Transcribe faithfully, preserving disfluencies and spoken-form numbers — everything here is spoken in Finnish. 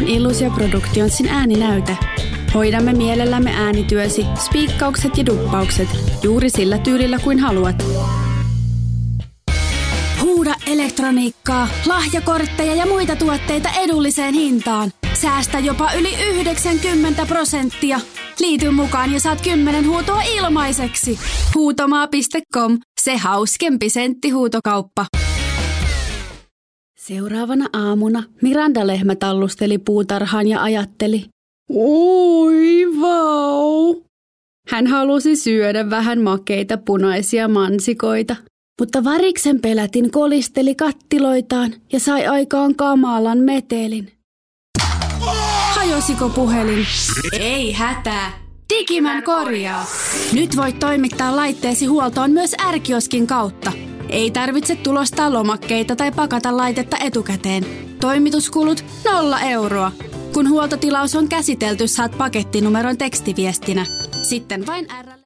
on Illusia Productionsin ääninäyte. Hoidamme mielellämme äänityösi, spiikkaukset ja duppaukset juuri sillä tyylillä kuin haluat. Huuda elektroniikkaa, lahjakortteja ja muita tuotteita edulliseen hintaan. Säästä jopa yli yhdeksänkymmentä prosenttia. Liity mukaan ja saat kymmenen huutoa ilmaiseksi. Huutomaa piste com, se hauskempi senttihuutokauppa. Seuraavana aamuna Miranda-lehmä tallusteli puutarhaan ja ajatteli, oi vau! Hän halusi syödä vähän makeita punaisia mansikoita, mutta variksen pelätin kolisteli kattiloitaan ja sai aikaan kamalan metelin. Hajosiko puhelin? Ei hätää. Digimän korjaa. Nyt voit toimittaa laitteesi huoltoon myös R-kioskin kautta. Ei tarvitse tulostaa lomakkeita tai pakata laitetta etukäteen. Toimituskulut nolla euroa. Kun huoltotilaus on käsitelty, saat pakettinumeron tekstiviestinä. Sitten vain R...